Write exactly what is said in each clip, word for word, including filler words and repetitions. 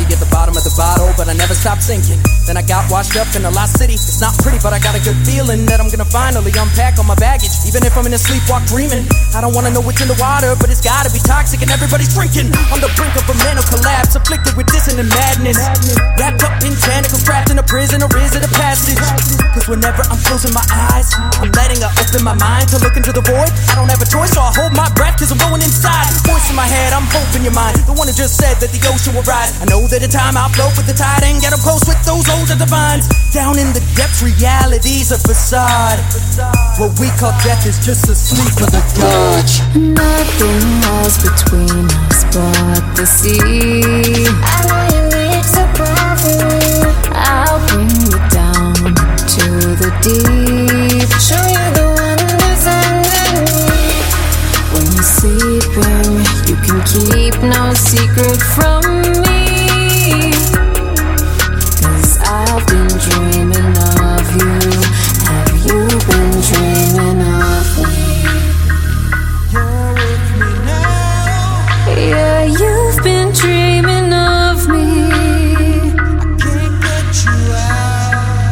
be at the bottom of the bottle, but I never stopped sinking. Then I got washed up in a lost city. It's not pretty, but I got a good feeling that I'm gonna finally unpack all my baggage, even if I'm in a sleepwalk dreaming. I don't wanna know what's in the water, but it's gotta be toxic and everybody's drinking. On the brink of a mental collapse, afflicted with dissonant madness. Wrapped up in tentacles, trapped in a prison, or is it a passage? Cause whenever I'm closing my eyes, I'm letting her open my mind to look into the void. I don't have a choice, so I hold my breath, cause I'm going inside. Voice in my head, I'm hoping your mind, the one who just said that the ocean will rise. I know that in time I'll float with the tide and get up close with those older divines. Down in the depths, reality's a facade. What we call death is just a sleep of the gods. Nothing was between us but the sea. I know you need surprising. I'll bring you down to the deep. Show you the wonders underneath. When you're sleeping, you can keep no secret from me. Cause I've been dreaming of you. Have you been dreaming of me? You're with me now. Yeah, you've been dreaming of me. I can't get you out.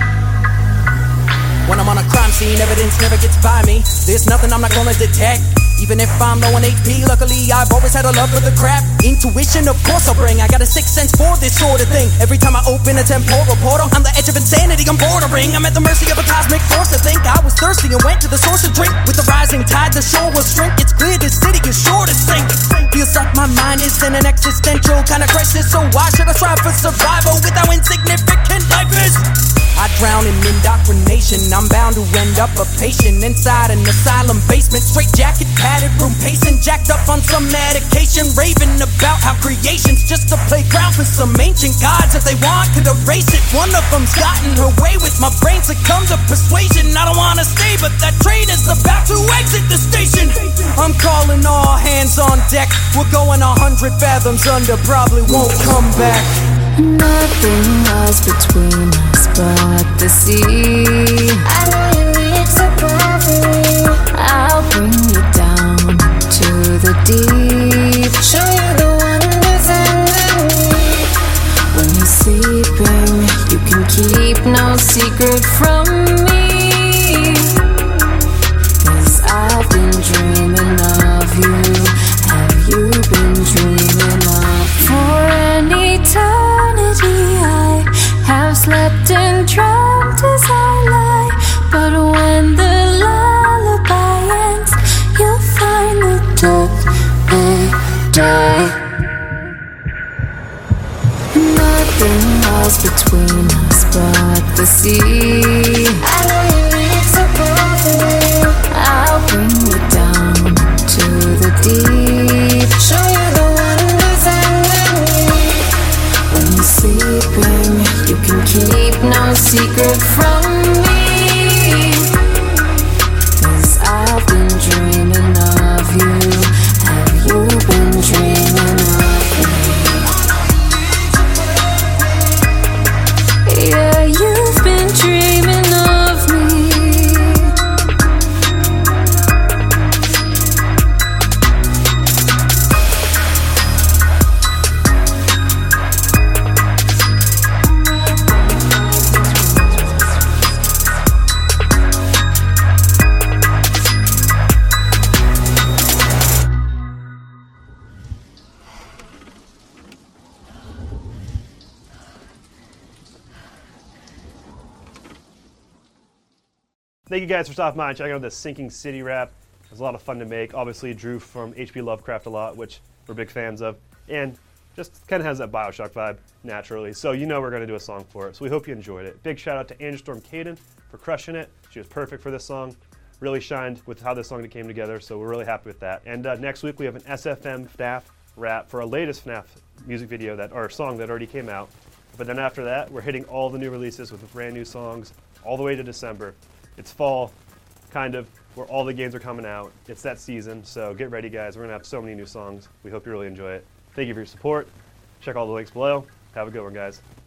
When I'm on a crime scene, evidence never gets by me. There's nothing I'm not gonna detect, even if I'm low on H P. Luckily, I've always had a love for the crap. Intuition, of course I'll bring. I got a sixth sense for this sort of thing. Every time I open a temporal portal, I'm the edge of insanity, I'm bordering. I'm at the mercy of a cosmic force. I think I was thirsty and went to the source to drink. With the rising tide, the shore will shrink. It's clear this city is sure to sink. Feels like my mind is in an existential kind of crisis. So why should I strive for survival with how insignificant life is? I drown in indoctrination. I'm bound to end up a patient inside an asylum basement. Straight jacket, padded room, pacing, jacked up on some medication, raving about how creation's just a playground for some ancient gods. If they want, could erase it. One of them's gotten her way with my brain, succumb to persuasion. I don't wanna stay, but that train is about to exit the station. I'm calling all hands on deck. We're going a hundred fathoms under, probably won't come back. Nothing was between us but the sea. I know you need surprising. I'll bring you down to the deep. Show you the wonders underneath. When you're sleeping, you can keep no secret from me. Cause I've been dreaming of you. Have you been dreaming of me? For an eternity I have slept and dreamt as I lie. But when the lullaby ends, you'll find the death may die. Nothing was between us but the sea. I know you need surprising. I'll bring you down to the deep. Show you the wonders underneath. When you're sleeping, you can keep no secret from me. Cause I've been dreaming of you. Have you been dreaming of me? Yeah, you've been dreaming of me. Thank you guys for stopping by and checking out this Sinking City rap. It was a lot of fun to make. Obviously, it drew from H P Lovecraft a lot, which we're big fans of, and just kind of has that Bioshock vibe naturally. So you know we're going to do a song for it. So we hope you enjoyed it. Big shout out to Andrew Storm Caden for crushing it. She was perfect for this song. Really shined with how this song came together. So we're really happy with that. And uh, next week we have an S F M F N A F rap for our latest F N A F music video that or song that already came out. But then after that, we're hitting all the new releases with brand new songs all the way to December. It's fall, kind of, where all the games are coming out. It's that season, so get ready, guys. We're going to have so many new songs. We hope you really enjoy it. Thank you for your support. Check all the links below. Have a good one, guys.